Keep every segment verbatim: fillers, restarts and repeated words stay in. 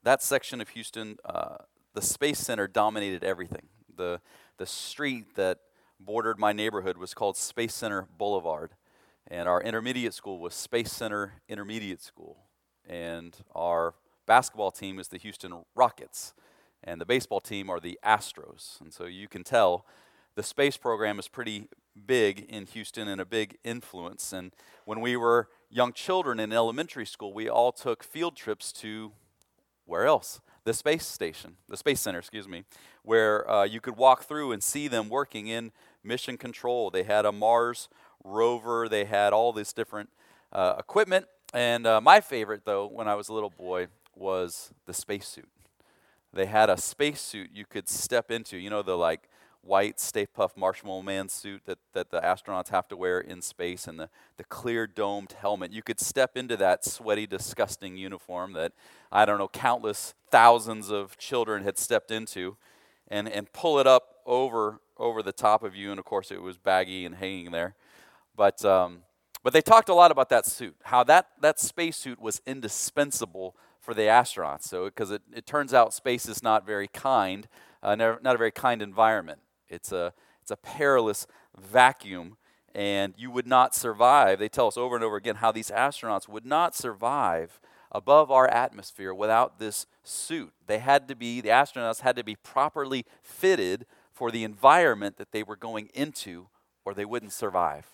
that section of Houston, uh, the Space Center dominated everything. The, the street that bordered my neighborhood was called Space Center Boulevard. And our intermediate school was Space Center Intermediate School. And our basketball team is the Houston Rockets. And the baseball team are the Astros. And so you can tell the space program is pretty big in Houston and a big influence. And when we were young children in elementary school, we all took field trips to, where else? The space station, the space center, excuse me, where uh, you could walk through and see them working in mission control. They had a Mars rover. They had all this different uh, equipment. And uh, my favorite, though, when I was a little boy, was the spacesuit. They had a spacesuit you could step into. You know, the like white Stay Puft Marshmallow Man suit that, that the astronauts have to wear in space, and the, the clear domed helmet. You could step into that sweaty, disgusting uniform that, I don't know, countless thousands of children had stepped into, and, and pull it up over over the top of you. And of course, it was baggy and hanging there. But um, but they talked a lot about that suit, how that, that spacesuit was indispensable for the astronauts. So because it, it turns out space is not very kind, uh, never, not a very kind environment. It's a it's a perilous vacuum, and you would not survive. They tell us over and over again how these astronauts would not survive above our atmosphere without this suit. They had to be, the astronauts had to be properly fitted for the environment that they were going into, or they wouldn't survive.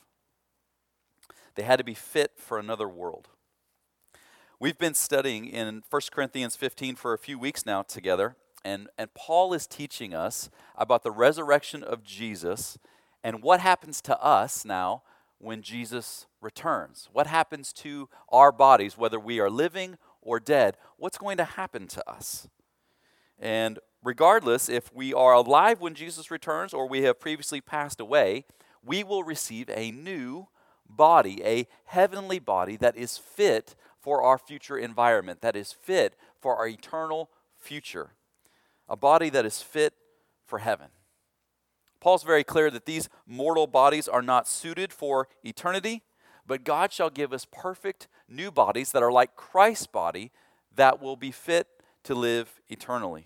They had to be fit for another world. We've been studying in First Corinthians fifteen for a few weeks now together, and, and Paul is teaching us about the resurrection of Jesus and what happens to us now when Jesus returns. What happens to our bodies, whether we are living or dead? What's going to happen to us? And regardless if we are alive when Jesus returns or we have previously passed away, we will receive a new body, a heavenly body that is fit for our future environment, that is fit for our eternal future. A body that is fit for heaven. Paul's very clear that these mortal bodies are not suited for eternity, but God shall give us perfect new bodies that are like Christ's body that will be fit to live eternally.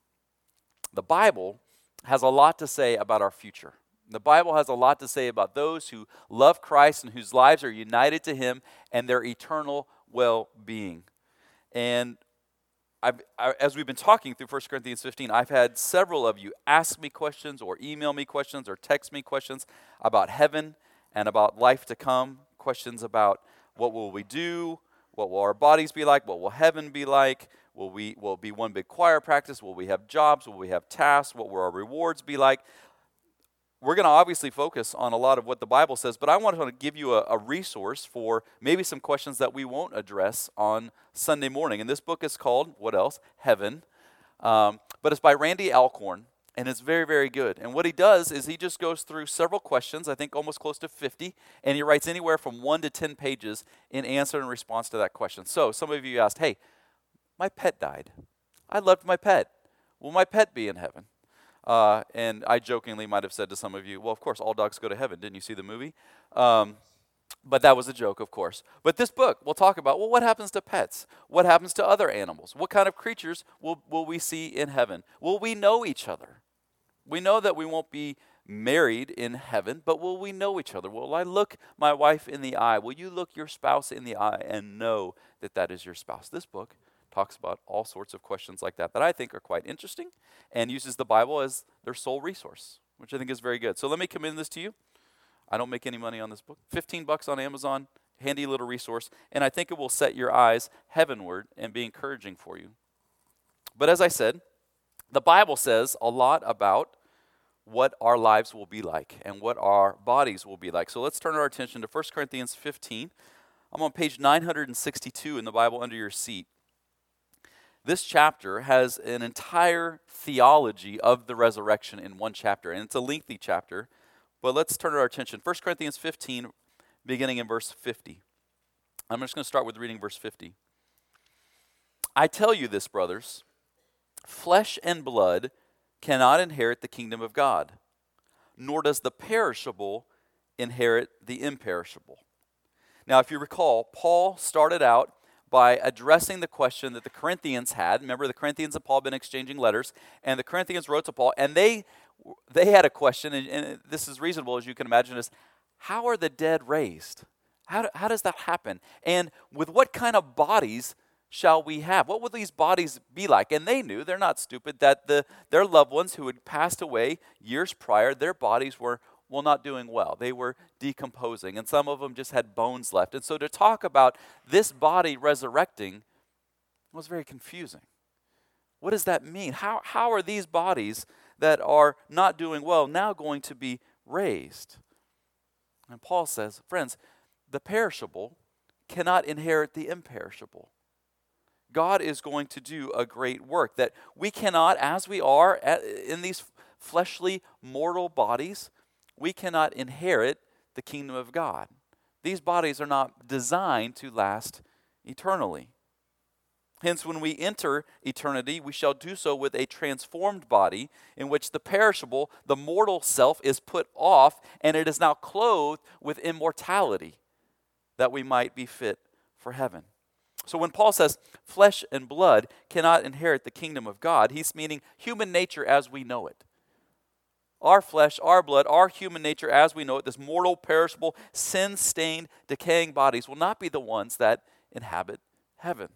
The Bible has a lot to say about our future. The Bible has a lot to say about those who love Christ and whose lives are united to Him and their eternal well-being. And I've, I, as we've been talking through First Corinthians fifteen, I've had several of you ask me questions or email me questions or text me questions about heaven and about life to come, questions about what will we do, what will our bodies be like, what will heaven be like, will we will it be one big choir practice, will we have jobs, will we have tasks, what will our rewards be like? We're going to obviously focus on a lot of what the Bible says, but I want to give you a, a resource for maybe some questions that we won't address on Sunday morning. And this book is called, what else? Heaven. Um, but it's by Randy Alcorn, and it's very, very good. And what he does is he just goes through several questions, I think almost close to fifty, and he writes anywhere from one to ten pages in answer and response to that question. So some of you asked, hey, my pet died. I loved my pet. Will my pet be in heaven? Uh, and I jokingly might have said to some of you, well, of course, all dogs go to heaven. Didn't you see the movie? Um, but that was a joke, of course. But this book will talk about, well, what happens to pets? What happens to other animals? What kind of creatures will, will we see in heaven? Will we know each other? We know that we won't be married in heaven, but will we know each other? Will I look my wife in the eye? Will you look your spouse in the eye and know that that is your spouse? This book talks about all sorts of questions like that that I think are quite interesting and uses the Bible as their sole resource, which I think is very good. So let me commend this to you. I don't make any money on this book. fifteen bucks on Amazon, handy little resource, and I think it will set your eyes heavenward and be encouraging for you. But as I said, the Bible says a lot about what our lives will be like and what our bodies will be like. So let's turn our attention to First Corinthians fifteen. I'm on page nine hundred sixty-two in the Bible under your seat. This chapter has an entire theology of the resurrection in one chapter, and it's a lengthy chapter, but let's turn our attention. First Corinthians fifteen, beginning in verse fifty. I'm just going to start with reading verse fifty. I tell you this, brothers, flesh and blood cannot inherit the kingdom of God, nor does the perishable inherit the imperishable. Now, if you recall, Paul started out by addressing the question that the Corinthians had. Remember, the Corinthians and Paul had been exchanging letters, and the Corinthians wrote to Paul, and they they had a question, and, and this is reasonable, as you can imagine, is how are the dead raised? How, do, how does that happen? And with what kind of bodies shall we have? What will these bodies be like? And they knew, they're not stupid, that the their loved ones who had passed away years prior, their bodies were, well, not doing well. They were decomposing, and some of them just had bones left. And so to talk about this body resurrecting was very confusing. What does that mean? How, how are these bodies that are not doing well now going to be raised? And Paul says, friends, the perishable cannot inherit the imperishable. God is going to do a great work that we cannot, as we are at, in these fleshly, mortal bodies, we cannot inherit the kingdom of God. These bodies are not designed to last eternally. Hence, when we enter eternity, we shall do so with a transformed body in which the perishable, the mortal self is put off, and it is now clothed with immortality, that we might be fit for heaven. So when Paul says flesh and blood cannot inherit the kingdom of God, he's meaning human nature as we know it. Our flesh, our blood, our human nature as we know it, this mortal, perishable, sin-stained, decaying bodies will not be the ones that inhabit heaven.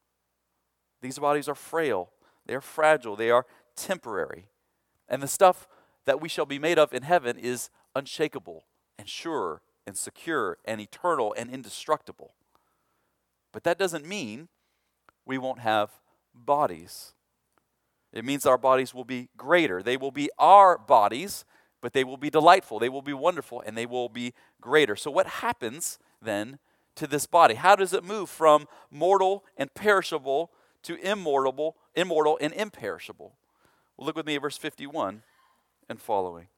These bodies are frail, they are fragile, they are temporary. And the stuff that we shall be made of in heaven is unshakable and sure and secure and eternal and indestructible. But that doesn't mean we won't have bodies. It means our bodies will be greater. They will be our bodies, but they will be delightful, they will be wonderful, and they will be greater. So what happens then to this body? How does it move from mortal and perishable to immortal, immortal and imperishable? Well, look with me at verse fifty-one and following.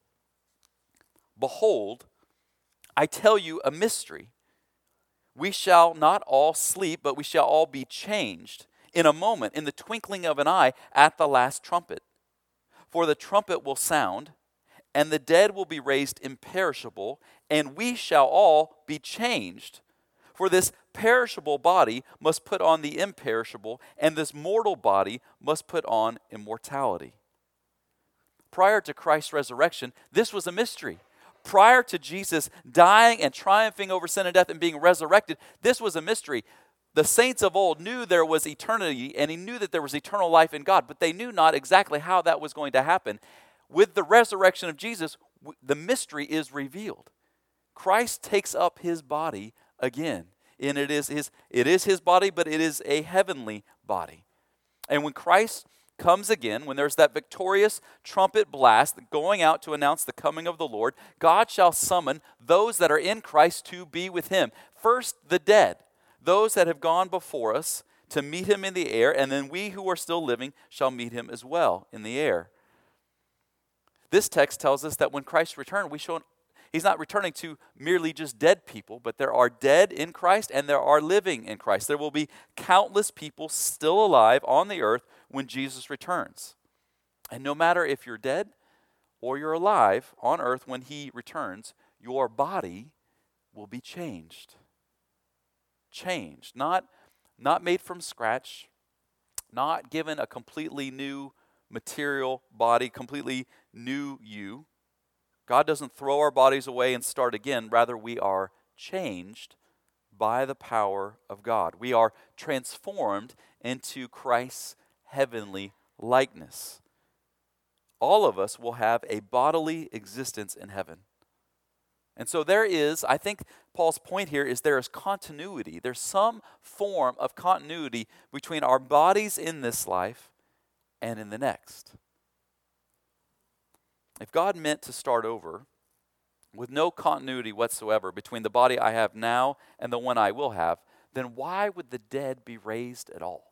Behold, I tell you a mystery. We shall not all sleep, but we shall all be changed in a moment, in the twinkling of an eye, at the last trumpet. For the trumpet will sound, and the dead will be raised imperishable, and we shall all be changed. For this perishable body must put on the imperishable, and this mortal body must put on immortality. Prior to Christ's resurrection, this was a mystery. Prior to Jesus dying and triumphing over sin and death and being resurrected, this was a mystery. The saints of old knew there was eternity, and he knew that there was eternal life in God, but they knew not exactly how that was going to happen. With the resurrection of Jesus, the mystery is revealed. Christ takes up his body again, and it is his, it is his body, but it is a heavenly body. And when Christ comes again, when there's that victorious trumpet blast going out to announce the coming of the Lord, God shall summon those that are in Christ to be with him. First, the dead, those that have gone before us to meet him in the air, and then we who are still living shall meet him as well in the air. This text tells us that when Christ returns, we shall, he's not returning to merely just dead people, but there are dead in Christ and there are living in Christ. There will be countless people still alive on the earth when Jesus returns. And no matter if you're dead or you're alive on earth when he returns, your body will be changed. Changed, not, not made from scratch, not given a completely new material body, completely new you. God doesn't throw our bodies away and start again. Rather, we are changed by the power of God. We are transformed into Christ's heavenly likeness. All of us will have a bodily existence in heaven. And so there is, I think Paul's point here is there is continuity. There's some form of continuity between our bodies in this life and in the next. If God meant to start over with no continuity whatsoever between the body I have now and the one I will have, then why would the dead be raised at all?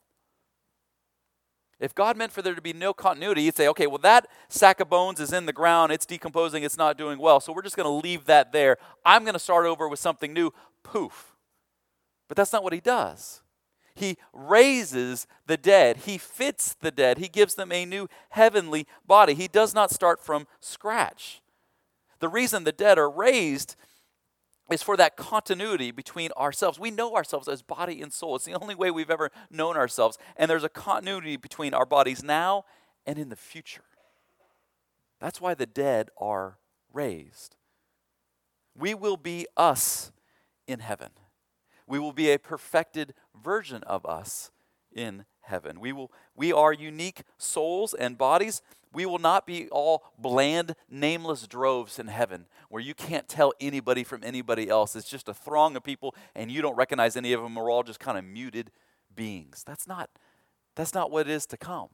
If God meant for there to be no continuity, he'd say, okay, well, that sack of bones is in the ground, it's decomposing, it's not doing well, so we're just going to leave that there. I'm going to start over with something new. Poof. But that's not what he does. He raises the dead. He fits the dead. He gives them a new heavenly body. He does not start from scratch. The reason the dead are raised is for that continuity between ourselves. We know ourselves as body and soul. It's the only way we've ever known ourselves. And there's a continuity between our bodies now and in the future. That's why the dead are raised. We will be us in heaven. We will be a perfected version of us in heaven. We will we are unique souls and bodies. We will not be all bland, nameless droves in heaven where you can't tell anybody from anybody else. It's just a throng of people and you don't recognize any of them. We're all just kind of muted beings. That's not, that's not what it is to come.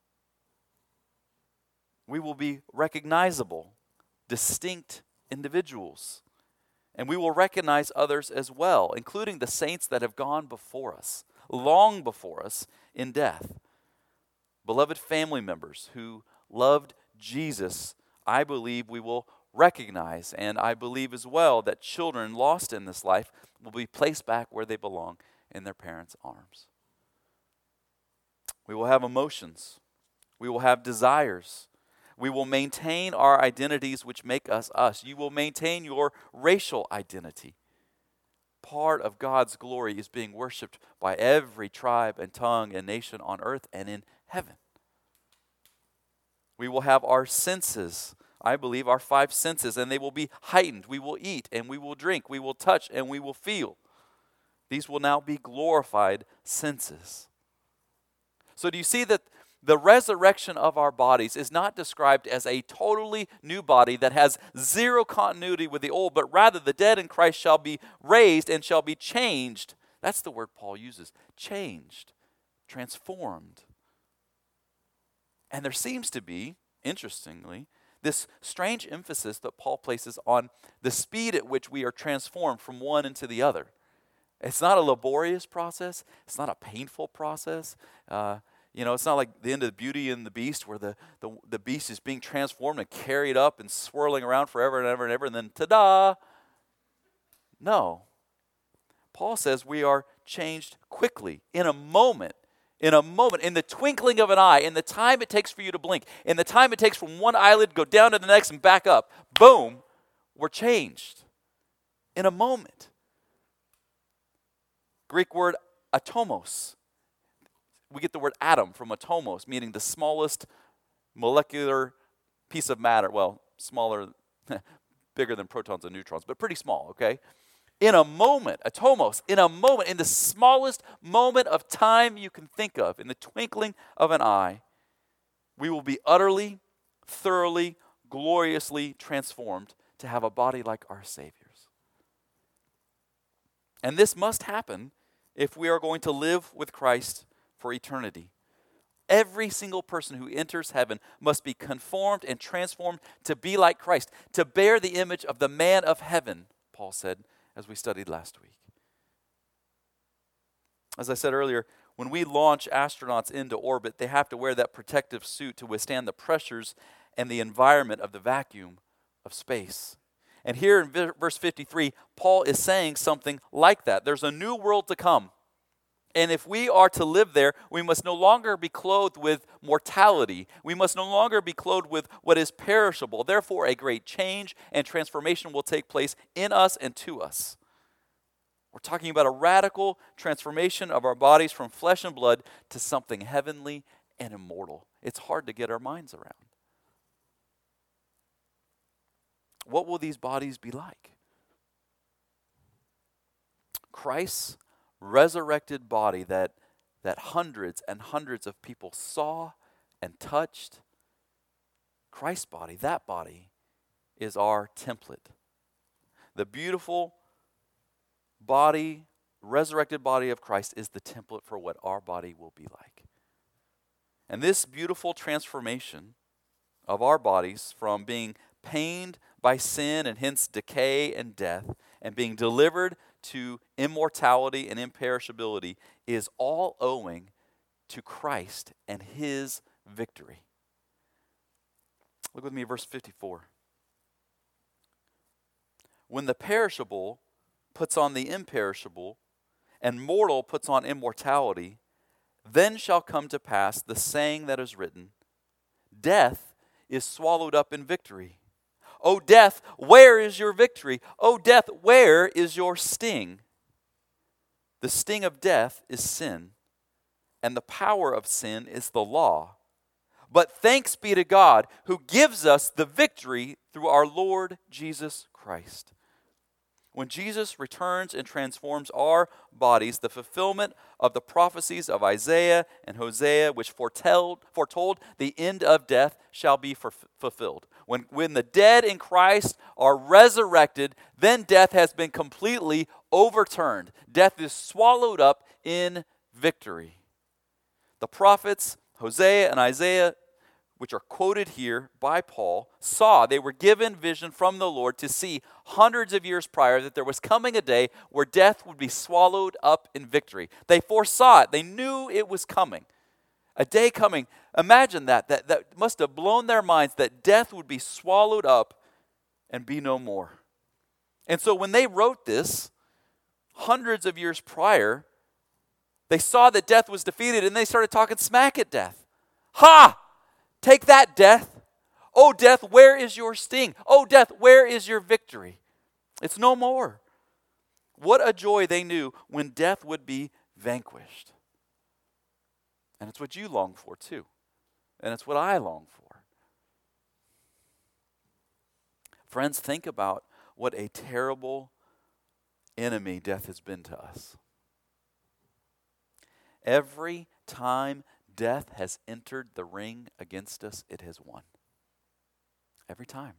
We will be recognizable, distinct individuals. And we will recognize others as well, including the saints that have gone before us, long before us in death. Beloved family members who loved Jesus, I believe we will recognize, and I believe as well that children lost in this life will be placed back where they belong, in their parents' arms. We will have emotions. We will have desires. We will maintain our identities which make us us. You will maintain your racial identity. Part of God's glory is being worshiped by every tribe and tongue and nation on earth and in heaven. We will have our senses, I believe, our five senses, and they will be heightened. We will eat and we will drink. We will touch and we will feel. These will now be glorified senses. So do you see that the resurrection of our bodies is not described as a totally new body that has zero continuity with the old, but rather the dead in Christ shall be raised and shall be changed. That's the word Paul uses. Changed, transformed. And there seems to be, interestingly, this strange emphasis that Paul places on the speed at which we are transformed from one into the other. It's not a laborious process. It's not a painful process. Uh, you know, it's not like the end of Beauty and the Beast where the, the, the beast is being transformed and carried up and swirling around forever and ever and ever, and then ta-da! No. Paul says we are changed quickly, in a moment. In a moment, in the twinkling of an eye, in the time it takes for you to blink, in the time it takes from one eyelid to go down to the next and back up, boom, we're changed. In a moment. Greek word atomos. We get the word atom from atomos, meaning the smallest molecular piece of matter. Well, smaller, bigger than protons and neutrons, but pretty small, okay? In a moment, atomos, in a moment, in the smallest moment of time you can think of, in the twinkling of an eye, we will be utterly, thoroughly, gloriously transformed to have a body like our Savior's. And this must happen if we are going to live with Christ for eternity. Every single person who enters heaven must be conformed and transformed to be like Christ, to bear the image of the man of heaven, Paul said, as we studied last week. As I said earlier, when we launch astronauts into orbit, they have to wear that protective suit to withstand the pressures and the environment of the vacuum of space. And here in verse fifty-three, Paul is saying something like that. There's a new world to come. And if we are to live there, we must no longer be clothed with mortality. We must no longer be clothed with what is perishable. Therefore, a great change and transformation will take place in us and to us. We're talking about a radical transformation of our bodies from flesh and blood to something heavenly and immortal. It's hard to get our minds around. What will these bodies be like? Christ's resurrected body that, that hundreds and hundreds of people saw and touched. Christ's body, that body, is our template. The beautiful body, resurrected body of Christ is the template for what our body will be like. And this beautiful transformation of our bodies from being pained by sin and hence decay and death and being delivered to immortality and imperishability is all owing to Christ and his victory. Look with me at verse fifty-four. When the perishable puts on the imperishable and mortal puts on immortality, then shall come to pass the saying that is written, death is swallowed up in victory. O death, where is your victory? O death, where is your sting? The sting of death is sin, and the power of sin is the law. But thanks be to God who gives us the victory through our Lord Jesus Christ. When Jesus returns and transforms our bodies, the fulfillment of the prophecies of Isaiah and Hosea, which foretold, foretold the end of death, shall be for, fulfilled. When, when the dead in Christ are resurrected, then death has been completely overturned. Death is swallowed up in victory. The prophets, Hosea and Isaiah, which are quoted here by Paul, saw, they were given vision from the Lord to see hundreds of years prior that there was coming a day where death would be swallowed up in victory. They foresaw it. They knew it was coming. A day coming. Imagine that. That, that must have blown their minds that death would be swallowed up and be no more. And so when they wrote this, hundreds of years prior, they saw that death was defeated and they started talking smack at death. Ha! Take that, death. Oh, death, where is your sting? Oh, death, where is your victory? It's no more. What a joy they knew when death would be vanquished. And it's what you long for too. And it's what I long for. Friends, think about what a terrible enemy death has been to us. Every time death has entered the ring against us, it has won. Every time.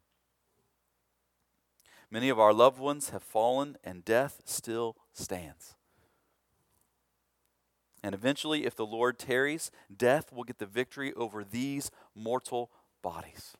Many of our loved ones have fallen, and death still stands. And eventually, if the Lord tarries, death will get the victory over these mortal bodies.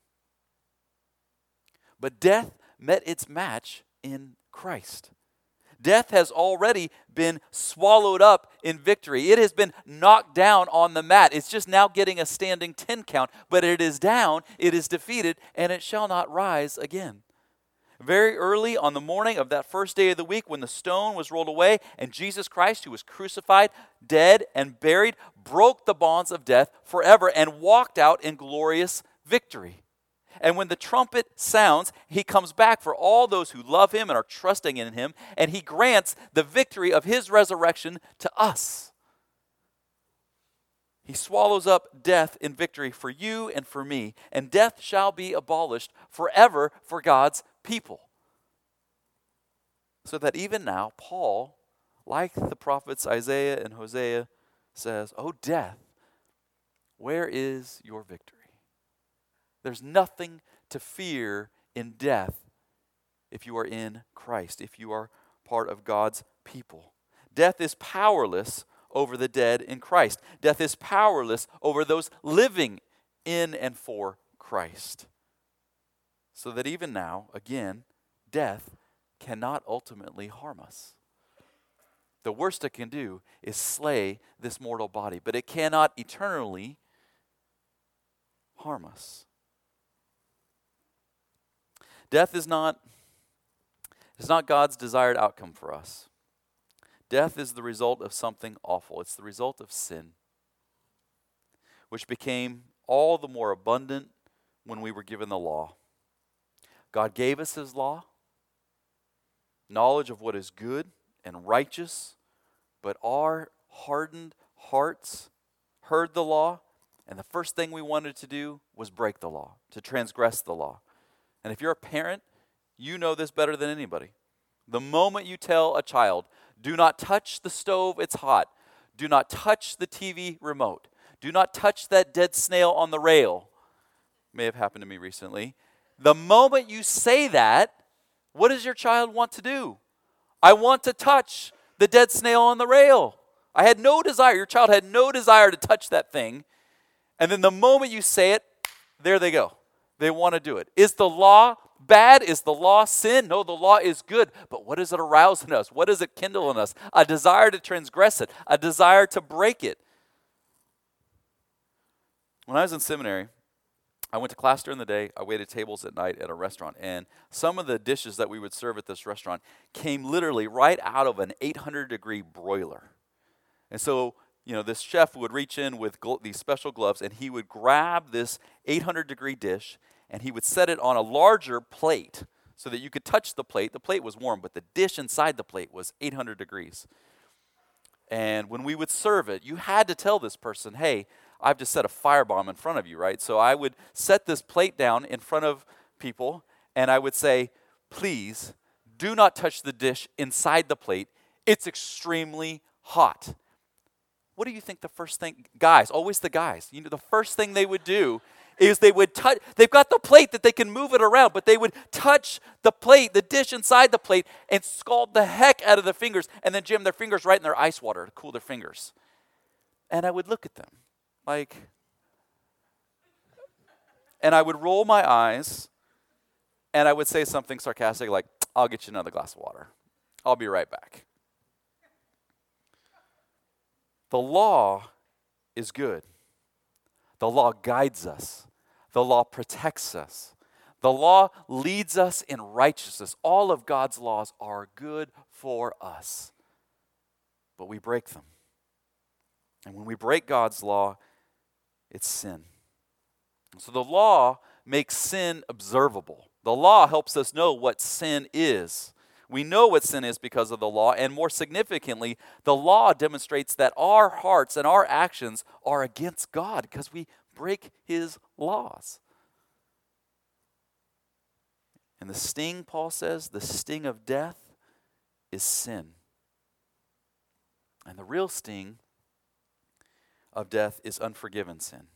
But death met its match in Christ. Death has already been swallowed up in victory. It has been knocked down on the mat. It's just now getting a standing ten count, but it is down, it is defeated, and it shall not rise again. Very early on the morning of that first day of the week, when the stone was rolled away, and Jesus Christ, who was crucified, dead, and buried, broke the bonds of death forever and walked out in glorious victory. And when the trumpet sounds, he comes back for all those who love him and are trusting in him, and he grants the victory of his resurrection to us. He swallows up death in victory for you and for me, and death shall be abolished forever for God's people. So that even now, Paul, like the prophets Isaiah and Hosea, says, "O death, where is your victory?" There's nothing to fear in death if you are in Christ, if you are part of God's people. Death is powerless over the dead in Christ. Death is powerless over those living in and for Christ. So that even now, again, death cannot ultimately harm us. The worst it can do is slay this mortal body, but it cannot eternally harm us. Death is not, is not God's desired outcome for us. Death is the result of something awful. It's the result of sin, which became all the more abundant when we were given the law. God gave us his law, knowledge of what is good and righteous, but our hardened hearts heard the law, and the first thing we wanted to do was break the law, to transgress the law. And if you're a parent, you know this better than anybody. The moment you tell a child, do not touch the stove, it's hot. Do not touch the T V remote. Do not touch that dead snail on the rail. May have happened to me recently. The moment you say that, what does your child want to do? I want to touch the dead snail on the rail. I had no desire. Your child had no desire to touch that thing. And then the moment you say it, there they go. They want to do it. Is the law bad? Is the law sin? No, the law is good. But what does it arouse in us? What does it kindle in us? A desire to transgress it. A desire to break it. When I was in seminary, I went to class during the day. I waited tables at night at a restaurant. And some of the dishes that we would serve at this restaurant came literally right out of an eight hundred degree broiler. And so, you know, this chef would reach in with gl- these special gloves, and he would grab this eight hundred degree dish, and he would set it on a larger plate so that you could touch the plate. The plate was warm, but the dish inside the plate was eight hundred degrees. And when we would serve it, you had to tell this person, hey, I've just set a firebomb in front of you, right? So I would set this plate down in front of people, and I would say, please do not touch the dish inside the plate. It's extremely hot. What do you think the first thing, guys, always the guys, you know, the first thing they would do is they would touch, they've got the plate that they can move it around, but they would touch the plate, the dish inside the plate, and scald the heck out of their fingers, and then jam their fingers right in their ice water to cool their fingers. And I would look at them like, and I would roll my eyes, and I would say something sarcastic like, I'll get you another glass of water. I'll be right back. The law is good. The law guides us. The law protects us. The law leads us in righteousness. All of God's laws are good for us. But we break them. And when we break God's law, it's sin. So the law makes sin observable. The law helps us know what sin is. We know what sin is because of the law, and more significantly, the law demonstrates that our hearts and our actions are against God because we break His laws. And the sting, Paul says, the sting of death is sin. And the real sting of death is unforgiven sin.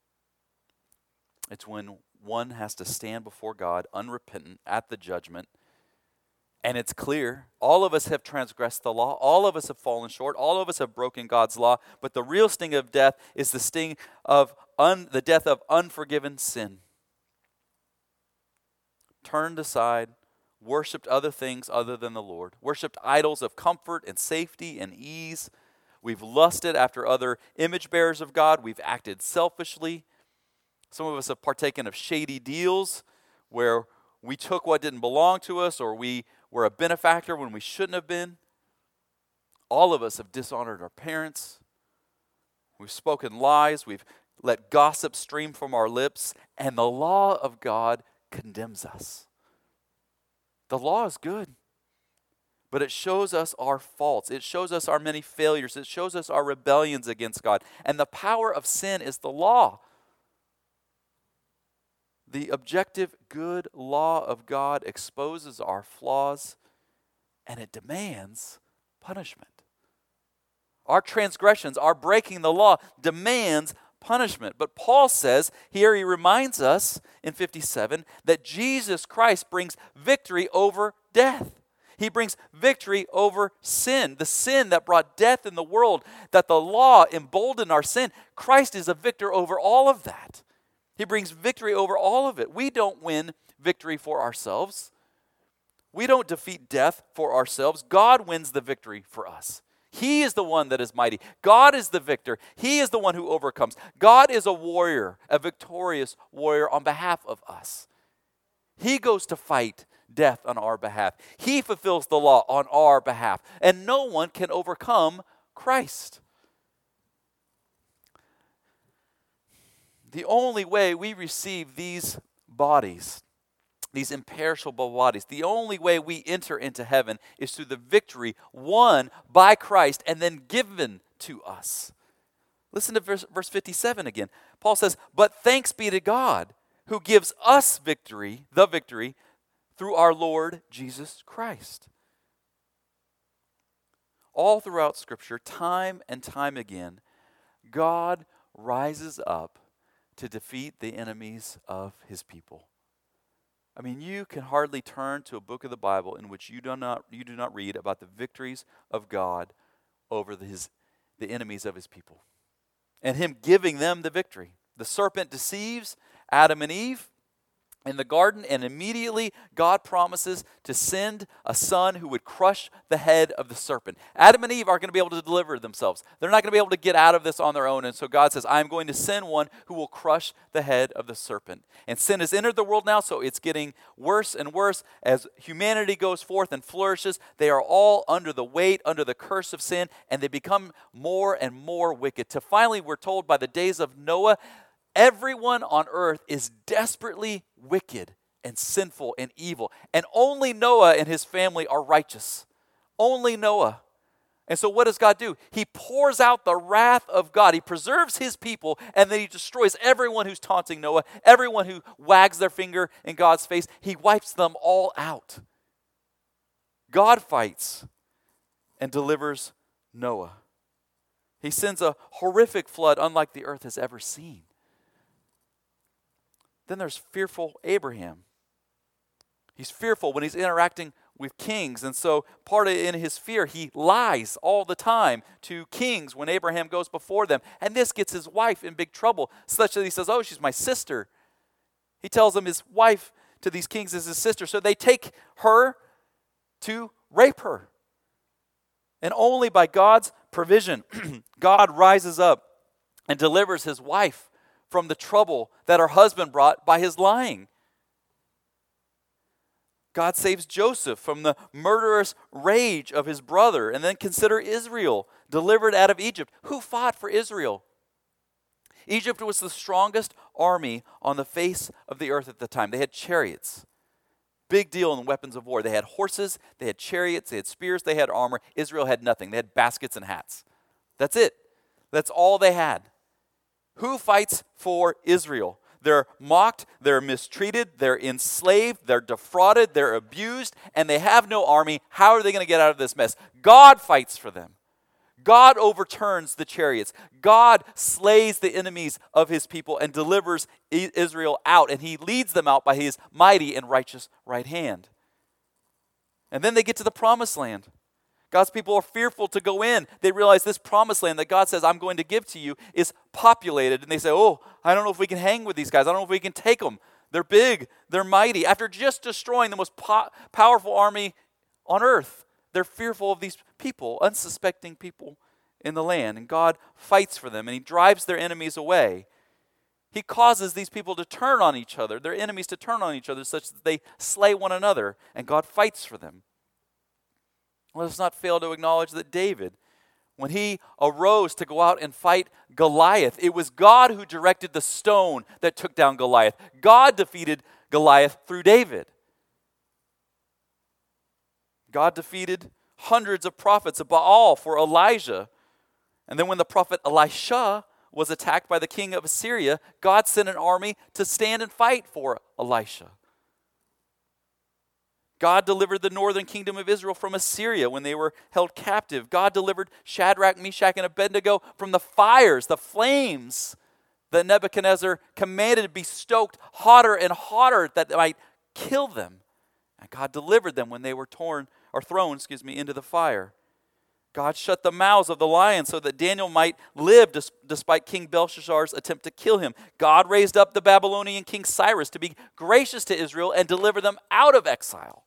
It's when one has to stand before God unrepentant at the judgment. And it's clear, all of us have transgressed the law. All of us have fallen short. All of us have broken God's law. But the real sting of death is the sting of un, the death of unforgiven sin. Turned aside, worshipped other things other than the Lord. Worshipped idols of comfort and safety and ease. We've lusted after other image bearers of God. We've acted selfishly. Some of us have partaken of shady deals where we took what didn't belong to us, or we were a benefactor when we shouldn't have been. All of us have dishonored our parents. We've spoken lies. We've let gossip stream from our lips. And the law of God condemns us. The law is good, but it shows us our faults. It shows us our many failures. It shows us our rebellions against God. And the power of sin is the law. The objective good law of God exposes our flaws, and it demands punishment. Our transgressions, our breaking the law, demands punishment. But Paul says, here he reminds us in fifty-seven, that Jesus Christ brings victory over death. He brings victory over sin, the sin that brought death in the world, that the law emboldened our sin. Christ is a victor over all of that. He brings victory over all of it. We don't win victory for ourselves. We don't defeat death for ourselves. God wins the victory for us. He is the one that is mighty. God is the victor. He is the one who overcomes. God is a warrior, a victorious warrior on behalf of us. He goes to fight death on our behalf. He fulfills the law on our behalf. And no one can overcome Christ. The only way we receive these bodies, these imperishable bodies, the only way we enter into heaven is through the victory won by Christ and then given to us. Listen to verse, verse fifty-seven again. Paul says, but thanks be to God who gives us victory, the victory, through our Lord Jesus Christ. All throughout Scripture, time and time again, God rises up to defeat the enemies of His people. I mean, you can hardly turn to a book of the Bible in which you do not you do not read about the victories of God over the, his the enemies of His people, and Him giving them the victory. The serpent deceives Adam and Eve in the garden, and immediately God promises to send a son who would crush the head of the serpent. Adam and Eve aren't going to be able to deliver themselves. They're not going to be able to get out of this on their own. And so God says, I'm going to send one who will crush the head of the serpent. And sin has entered the world now, so it's getting worse and worse as humanity goes forth and flourishes. They are all under the weight, under the curse of sin, and they become more and more wicked. To finally, we're told by the days of Noah, Everyone on earth is desperately wicked and sinful and evil. And only Noah and his family are righteous. Only Noah. And so what does God do? He pours out the wrath of God. He preserves his people, and then he destroys everyone who's taunting Noah, everyone who wags their finger in God's face. He wipes them all out. God fights and delivers Noah. He sends a horrific flood unlike the earth has ever seen. Then there's fearful Abraham. He's fearful when he's interacting with kings. And so part of in his fear, he lies all the time to kings when Abraham goes before them. And this gets his wife in big trouble, such that he says, oh, she's my sister. He tells them his wife to these kings is his sister. So they take her to rape her. And only by God's provision, God rises up and delivers his wife from the trouble that her husband brought by his lying. God saves Joseph from the murderous rage of his brother. And then consider Israel, delivered out of Egypt. Who fought for Israel? Egypt was the strongest army on the face of the earth at the time. They had chariots. Big deal in weapons of war. They had horses, they had chariots, they had spears, they had armor. Israel had nothing. They had baskets and hats. That's it. That's all they had. Who fights for Israel? They're mocked, they're mistreated, they're enslaved, they're defrauded, they're abused, and they have no army. How are they going to get out of this mess? God fights for them. God overturns the chariots. God slays the enemies of his people and delivers Israel out, and he leads them out by his mighty and righteous right hand. And then they get to the promised land. God's people are fearful to go in. They realize this promised land that God says, I'm going to give to you, is populated. And they say, oh, I don't know if we can hang with these guys. I don't know if we can take them. They're big. They're mighty. After just destroying the most po- powerful army on earth, they're fearful of these people, unsuspecting people in the land. And God fights for them, and he drives their enemies away. He causes these people to turn on each other, their enemies to turn on each other, such that they slay one another, and God fights for them. Let us not fail to acknowledge that David, when he arose to go out and fight Goliath, it was God who directed the stone that took down Goliath. God defeated Goliath through David. God defeated hundreds of prophets of Baal for Elijah. And then when the prophet Elisha was attacked by the king of Assyria, God sent an army to stand and fight for Elisha. God delivered the northern kingdom of Israel from Assyria when they were held captive. God delivered Shadrach, Meshach, and Abednego from the fires, the flames that Nebuchadnezzar commanded to be stoked hotter and hotter that they might kill them. And God delivered them when they were torn or thrown, excuse me, into the fire. God shut the mouths of the lions so that Daniel might live dis- despite King Belshazzar's attempt to kill him. God raised up the Babylonian king Cyrus to be gracious to Israel and deliver them out of exile.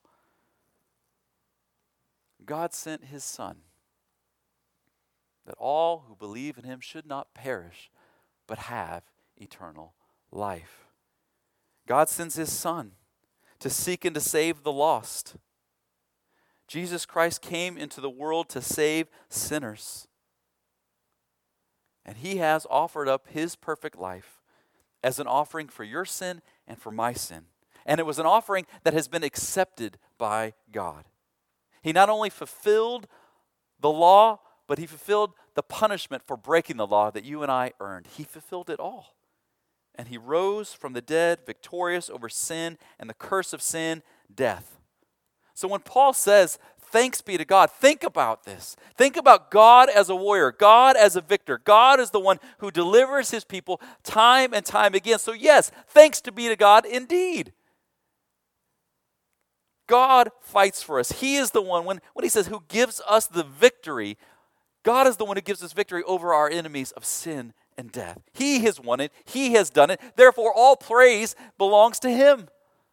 God sent his Son, that all who believe in him should not perish, but have eternal life. God sends his Son to seek and to save the lost. Jesus Christ came into the world to save sinners. And he has offered up his perfect life as an offering for your sin and for my sin. And it was an offering that has been accepted by God. He not only fulfilled the law, but he fulfilled the punishment for breaking the law that you and I earned. He fulfilled it all. And he rose from the dead, victorious over sin and the curse of sin, death. So when Paul says, thanks be to God, think about this. Think about God as a warrior, God as a victor. God is the one who delivers his people time and time again. So yes, thanks to be to God indeed. God fights for us. He is the one, when, when he says, who gives us the victory, God is the one who gives us victory over our enemies of sin and death. He has won it. He has done it. Therefore, all praise belongs to him.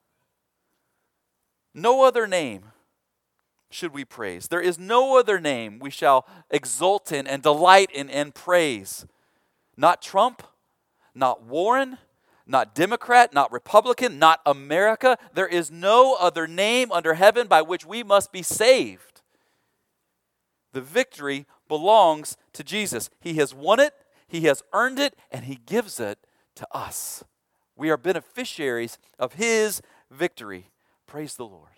No other name should we praise. There is no other name we shall exult in and delight in and praise. Not Trump, not Warren, not Democrat, not Republican, not America. There is no other name under heaven by which we must be saved. The victory belongs to Jesus. He has won it, he has earned it, and he gives it to us. We are beneficiaries of his victory. Praise the Lord.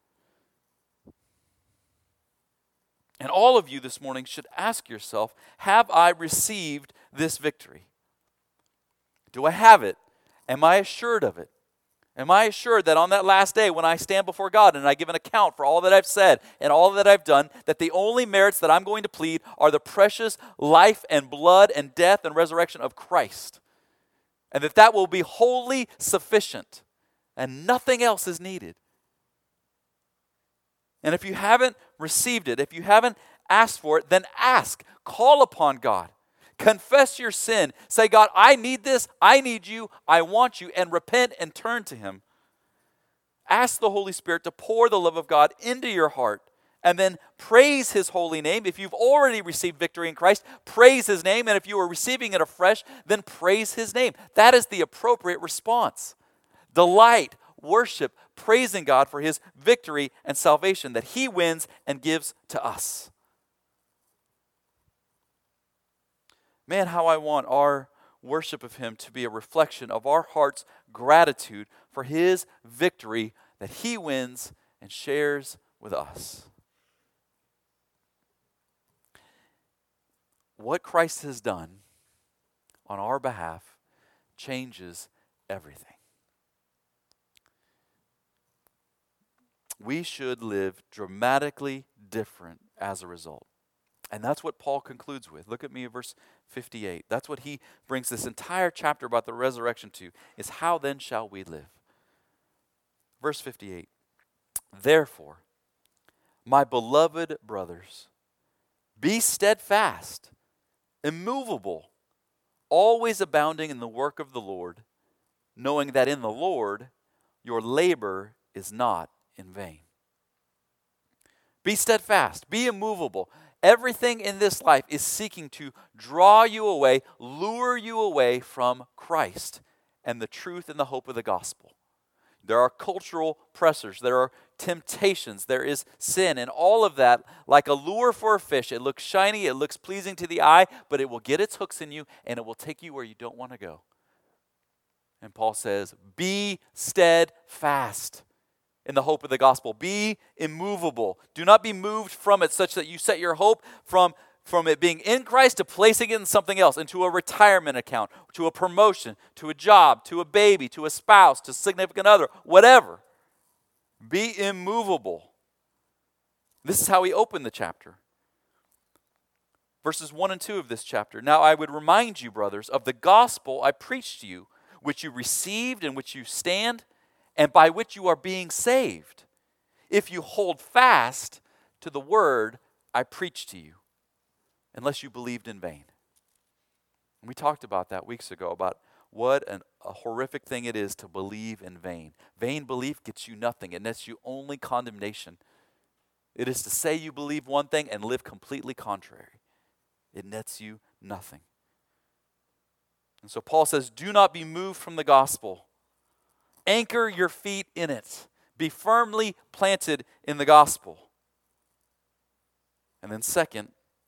And all of you this morning should ask yourself, have I received this victory? Do I have it? Am I assured of it? Am I assured that on that last day when I stand before God and I give an account for all that I've said and all that I've done, that the only merits that I'm going to plead are the precious life and blood and death and resurrection of Christ? And that that will be wholly sufficient and nothing else is needed. And if you haven't received it, if you haven't asked for it, then ask. Call upon God. Confess your sin. Say, God, I need this. I need you. I want you. And repent and turn to him. Ask the Holy Spirit to pour the love of God into your heart. And then praise his holy name. If you've already received victory in Christ, praise his name. And if you are receiving it afresh, then praise his name. That is the appropriate response. Delight, worship, praising God for his victory and salvation that he wins and gives to us. Man, how I want our worship of him to be a reflection of our heart's gratitude for his victory that he wins and shares with us. What Christ has done on our behalf changes everything. We should live dramatically different as a result. And that's what Paul concludes with. Look at me at verse fifty-eight. That's what he brings this entire chapter about the resurrection to, is how then shall we live? Verse fifty-eight. Therefore, my beloved brothers, be steadfast, immovable, always abounding in the work of the Lord, knowing that in the Lord your labor is not in vain. Be steadfast, be immovable. Everything in this life is seeking to draw you away, lure you away from Christ and the truth and the hope of the gospel. There are cultural pressures, there are temptations, there is sin, and all of that, like a lure for a fish, it looks shiny, it looks pleasing to the eye, but it will get its hooks in you and it will take you where you don't want to go. And Paul says, be steadfast in the hope of the gospel. Be immovable. Do not be moved from it such that you set your hope from, from it being in Christ to placing it in something else, into a retirement account, to a promotion, to a job, to a baby, to a spouse, to a significant other, whatever. Be immovable. This is how he opened the chapter. Verses one and two of this chapter. Now I would remind you, brothers, of the gospel I preached to you, which you received and which you stand, and by which you are being saved, if you hold fast to the word I preached to you, unless you believed in vain. And we talked about that weeks ago, about what an, a horrific thing it is to believe in vain. Vain belief gets you nothing. It nets you only condemnation. It is to say you believe one thing and live completely contrary. It nets you nothing. And so Paul says, do not be moved from the gospel. Anchor your feet in it. Be firmly planted in the gospel. And then second,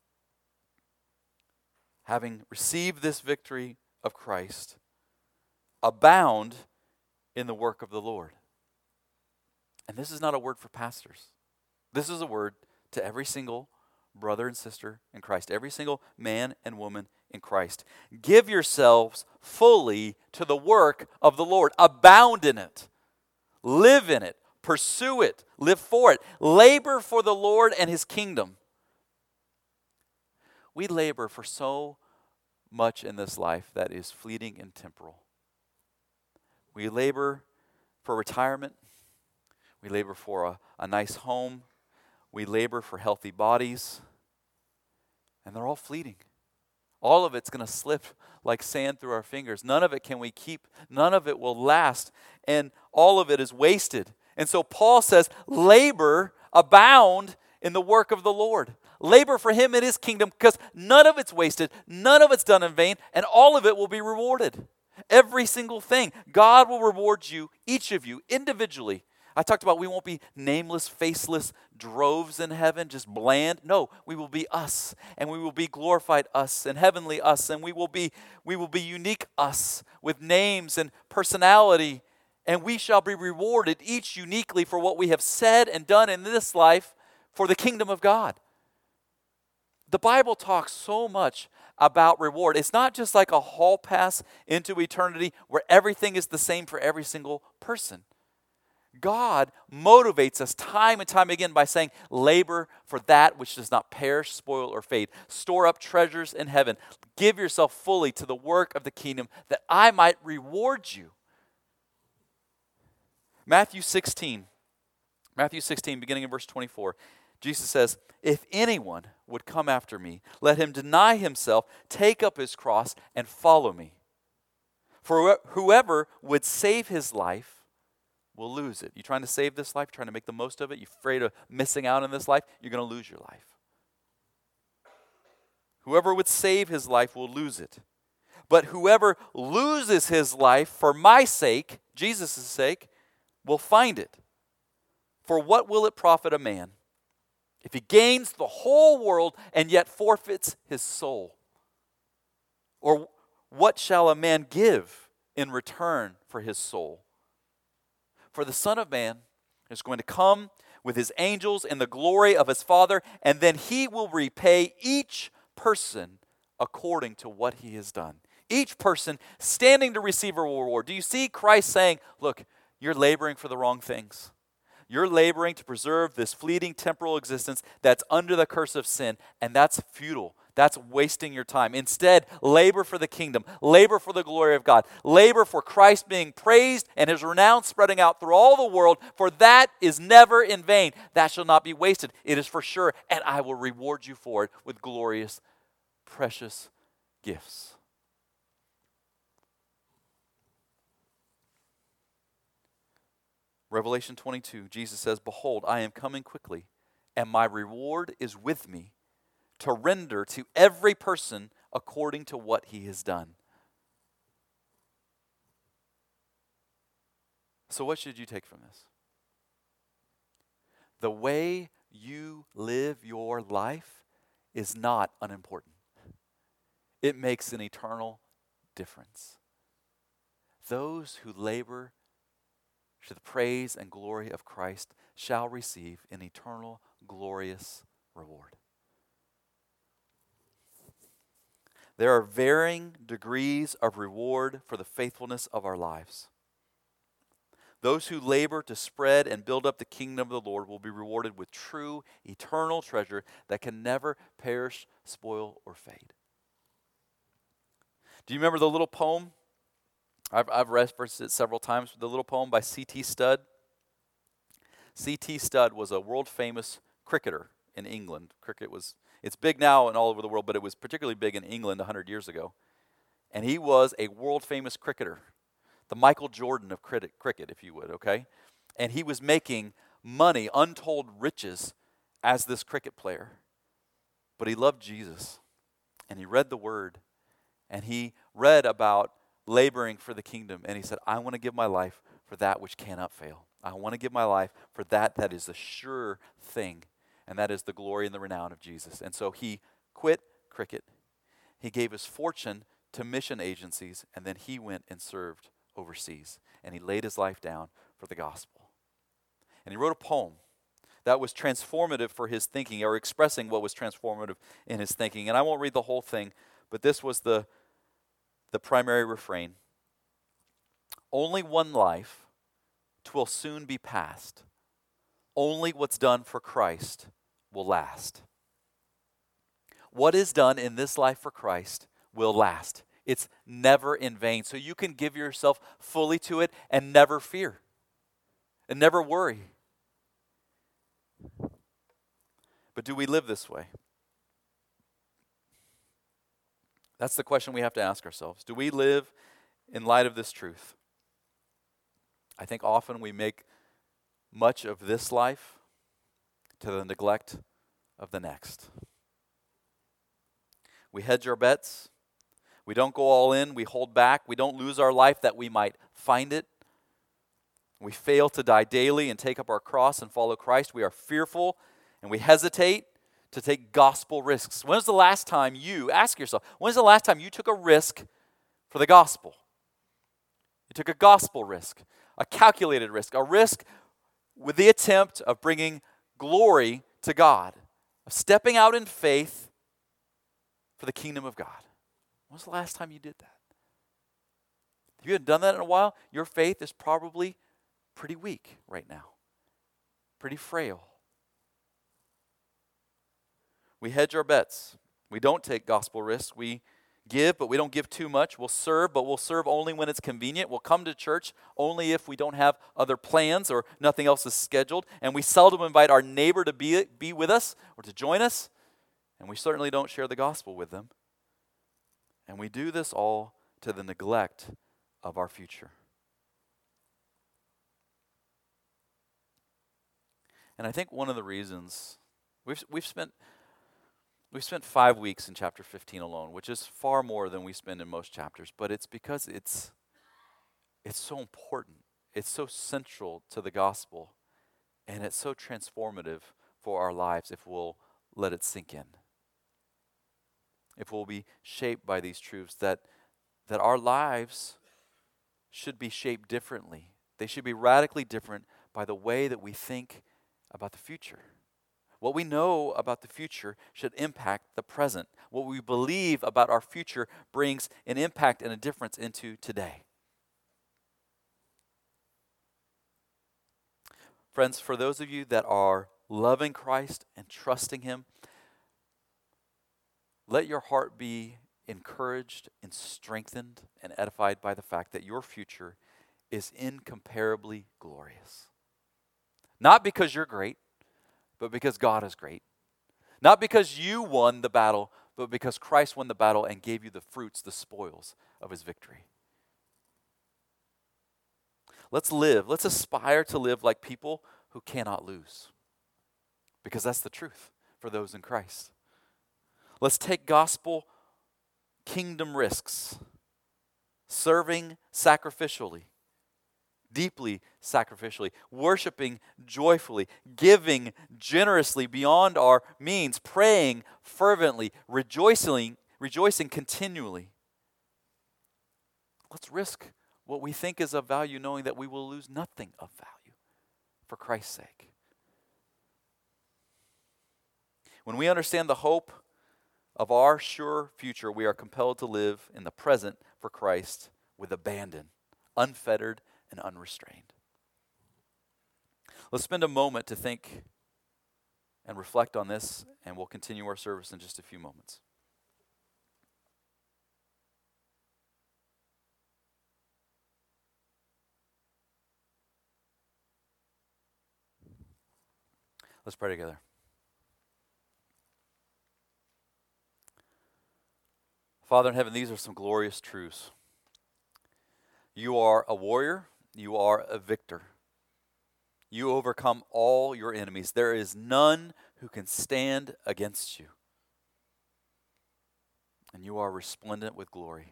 having received this victory of Christ, abound in the work of the Lord. And this is not a word for pastors. This is a word to every single brother and sister in Christ, every single man and woman in Christ. Give yourselves fully to the work of the Lord. Abound in it. Live in it. Pursue it. Live for it. Labor for the Lord and his kingdom. We labor for so much in this life that is fleeting and temporal. We labor for retirement. We labor for a, a nice home. We labor for healthy bodies. And they're all fleeting. All of it's going to slip like sand through our fingers. None of it can we keep. None of it will last. And all of it is wasted. And so Paul says, labor, abound in the work of the Lord. Labor for him in his kingdom, because none of it's wasted. None of it's done in vain. And all of it will be rewarded. Every single thing. God will reward you, each of you, individually. I talked about we won't be nameless, faceless droves in heaven, just bland. No, we will be us, and we will be glorified us and heavenly us, and we will be we will be unique us with names and personality, and we shall be rewarded each uniquely for what we have said and done in this life for the kingdom of God. The Bible talks so much about reward. It's not just like a hall pass into eternity where everything is the same for every single person. God motivates us time and time again by saying, labor for that which does not perish, spoil, or fade. Store up treasures in heaven. Give yourself fully to the work of the kingdom that I might reward you. Matthew sixteen, Matthew sixteen, beginning in verse twenty-four, Jesus says, if anyone would come after me, let him deny himself, take up his cross, and follow me. For whoever would save his life will lose it. You trying to save this life, trying to make the most of it, you're afraid of missing out on this life, you're going to lose your life. Whoever would save his life will lose it. But whoever loses his life for my sake, Jesus' sake, will find it. For what will it profit a man if he gains the whole world and yet forfeits his soul? Or what shall a man give in return for his soul? For the Son of Man is going to come with his angels in the glory of his Father, and then he will repay each person according to what he has done. Each person standing to receive a reward. Do you see Christ saying, look, you're laboring for the wrong things. You're laboring to preserve this fleeting temporal existence that's under the curse of sin, and that's futile. That's wasting your time. Instead, labor for the kingdom. Labor for the glory of God. Labor for Christ being praised and his renown spreading out through all the world, for that is never in vain. That shall not be wasted. It is for sure, and I will reward you for it with glorious, precious gifts. Revelation twenty-two, Jesus says, behold, I am coming quickly, and my reward is with me, to render to every person according to what he has done. So what should you take from this? The way you live your life is not unimportant. It makes an eternal difference. Those who labor to the praise and glory of Christ shall receive an eternal, glorious reward. There are varying degrees of reward for the faithfulness of our lives. Those who labor to spread and build up the kingdom of the Lord will be rewarded with true, eternal treasure that can never perish, spoil, or fade. Do you remember the little poem? I've, I've referenced it several times. The little poem by C T Studd. C T Studd was a world-famous cricketer in England. Cricket was, it's big now and all over the world, but it was particularly big in England one hundred years ago. And he was a world-famous cricketer. The Michael Jordan of cricket, cricket, if you would, okay? And he was making money, untold riches, as this cricket player. But he loved Jesus. And he read the Word. And he read about laboring for the kingdom. And he said, I want to give my life for that which cannot fail. I want to give my life for that that is the sure thing. And that is the glory and the renown of Jesus. And so he quit cricket. He gave his fortune to mission agencies. And then he went and served overseas. And he laid his life down for the gospel. And he wrote a poem that was transformative for his thinking, or expressing what was transformative in his thinking. And I won't read the whole thing, but this was the, the primary refrain. Only one life, 'twill soon be past. Only what's done for Christ will last. What is done in this life for Christ will last. It's never in vain. So you can give yourself fully to it and never fear. And never worry. But do we live this way? That's the question we have to ask ourselves. Do we live in light of this truth? I think often we make much of this life to the neglect of the next. We hedge our bets. We don't go all in. We hold back. We don't lose our life that we might find it. we fail to die daily and take up our cross and follow Christ, we are fearful and we hesitate to take gospel risks. When's the last time you, ask yourself, when's the last time you took a risk for the gospel? You took a gospel risk, a calculated risk, a risk with the attempt of bringing glory to God, of stepping out in faith for the kingdom of God. When's the last time you did that? If you haven't done that in a while, your faith is probably pretty weak right now, pretty frail. We hedge our bets. We don't take gospel risks. We give, but we don't give too much. We'll serve, but we'll serve only when it's convenient. We'll come to church only if we don't have other plans or nothing else is scheduled. And we seldom invite our neighbor to be, be with us or to join us. And we certainly don't share the gospel with them. And we do this all to the neglect of our future. And I think one of the reasons we've we've spent we've spent five weeks in chapter fifteen alone, which is far more than we spend in most chapters, but it's because it's it's so important. It's so central to the gospel, and it's so transformative for our lives if we'll let it sink in. If we'll be shaped by these truths that that our lives should be shaped differently. They should be radically different by the way that we think about the future. What we know about the future should impact the present. What we believe about our future brings an impact and a difference into today. Friends, for those of you that are loving Christ and trusting Him, let your heart be encouraged and strengthened and edified by the fact that your future is incomparably glorious. Not because you're great, but because God is great. Not because you won the battle, but because Christ won the battle and gave you the fruits, the spoils of His victory. Let's live, let's aspire to live like people who cannot lose. Because that's the truth for those in Christ. Let's take gospel kingdom risks, serving sacrificially, deeply sacrificially, worshiping joyfully, giving generously beyond our means, praying fervently, rejoicing, rejoicing continually. Let's risk what we think is of value, knowing that we will lose nothing of value for Christ's sake. When we understand the hope of our sure future, we are compelled to live in the present for Christ with abandon, unfettered and unrestrained. Let's spend a moment to think and reflect on this, and we'll continue our service in just a few moments. Let's pray together. Father in heaven, these are some glorious truths. You are a warrior. You are a victor. You overcome all your enemies. There is none who can stand against you. And you are resplendent with glory.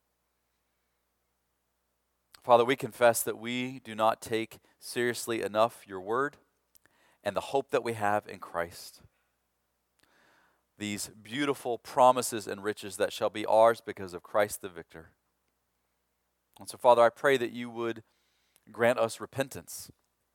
Father, we confess that we do not take seriously enough your word and the hope that we have in Christ. These beautiful promises and riches that shall be ours because of Christ the victor. And so, Father, I pray that you would grant us repentance.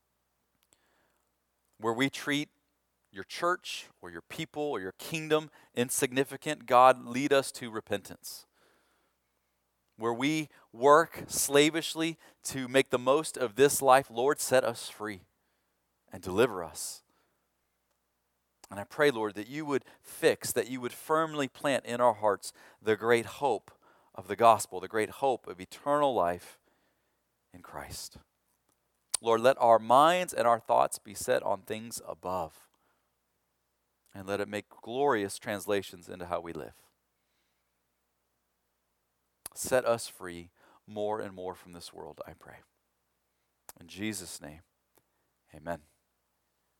Where we treat your church or your people or your kingdom insignificant, God, lead us to repentance. Where we work slavishly to make the most of this life, Lord, set us free and deliver us. And I pray, Lord, that you would fix, that you would firmly plant in our hearts the great hope of the gospel, the great hope of eternal life in Christ. Lord, let our minds and our thoughts be set on things above. And let it make glorious translations into how we live. Set us free more and more from this world, I pray. In Jesus' name, amen.